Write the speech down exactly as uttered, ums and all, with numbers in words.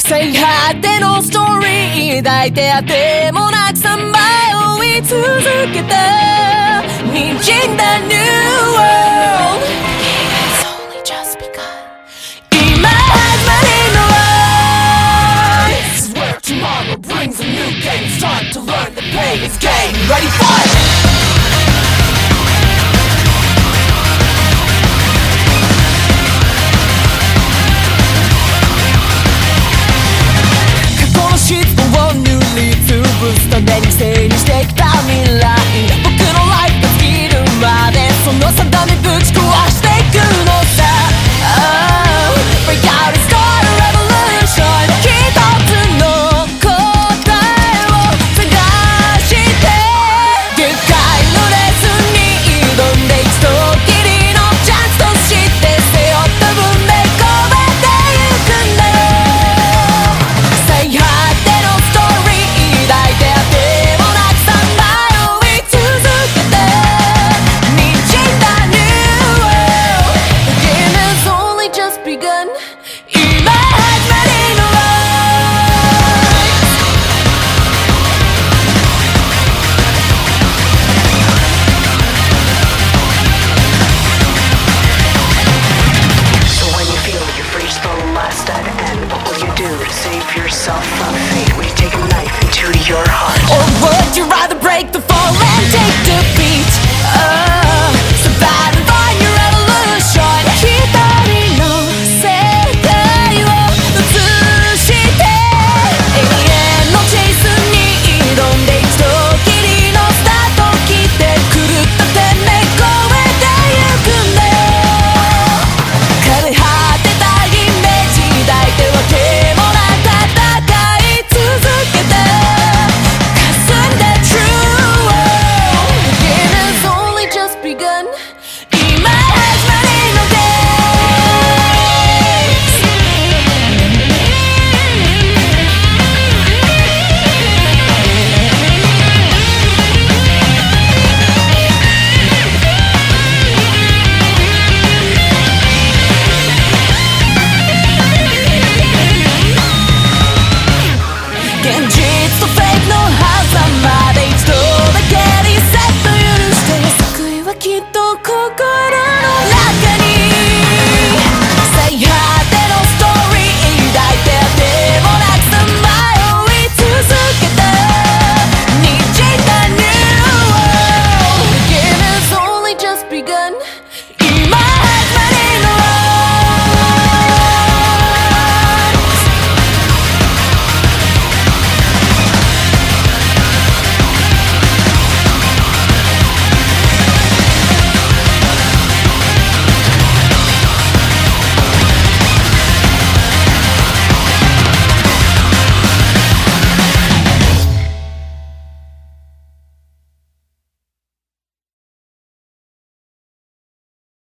最果てのストーリー抱いてあてもなくさんばい追い続けた滲んだ New World It's only just begun 今始まりの Life This is where tomorrow brings a new game It's time to learn the pain It's game Ready for it潰すために整理してきた未来僕のライフが尽きるまでその定めぶち壊していくのさ、oh, Break out and start a revolution 一つの答えを探して限界のレースに挑んで一度きりのチャンスとして背負った分で超えてゆくんだよ最果てのストーリー Yourself from fate. Will you take a knife into your